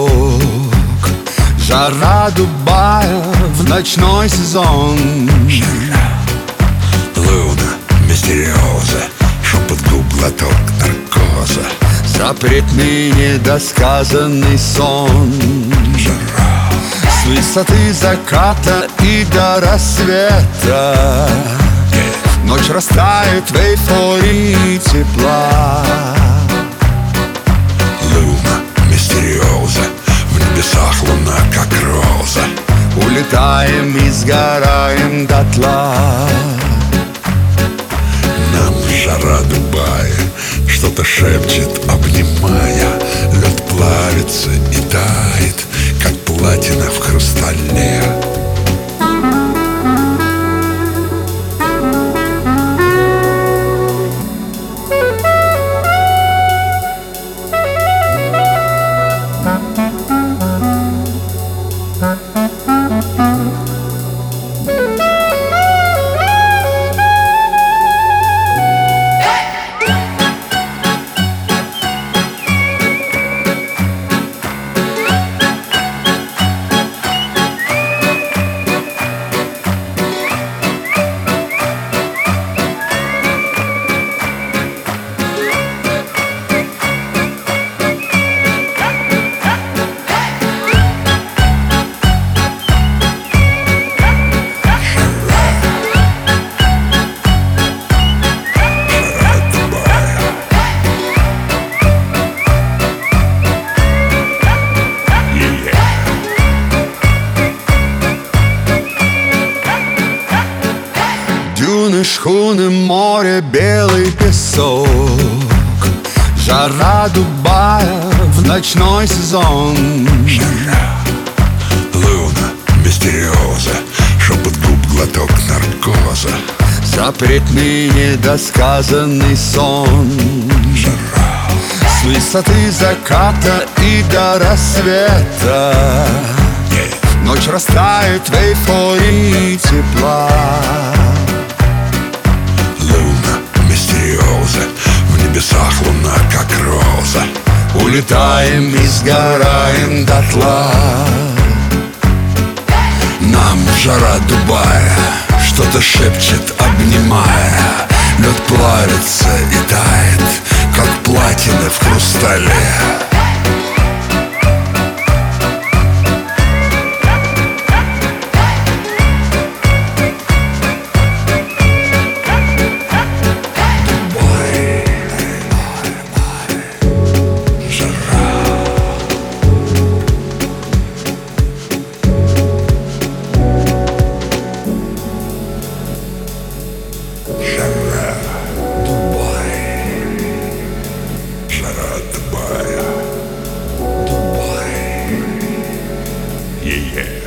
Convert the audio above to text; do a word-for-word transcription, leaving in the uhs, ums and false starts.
песок. Жара Дубая в ночной сезон. Луна, мистериоза, шепот губ, глоток наркоза. Запретный недосказанный сон. С высоты заката и до рассвета ночь растает в эйфории тепла. Луна, мистериоза, в небесах луна, как роза. Улетаем и сгораем дотла. Нам жара Дубая что-то шепчет, обнимая. Лед плавится и тает, как платина в хрустале. Дюны, шхуны, море, белый песок. Жара Дубая в ночной сезон. Жара, луна, мистериоза, шепот губ, глоток наркоза. Запретный недосказанный сон. Жара, с высоты заката и до рассвета ночь растает в эйфории тепла. В небесах луна, как роза. Улетаем и сгораем дотла. Нам жара Дубая что-то шепчет, обнимая. Лед плавится и тает, как платина в хрустале. Yeah, yeah.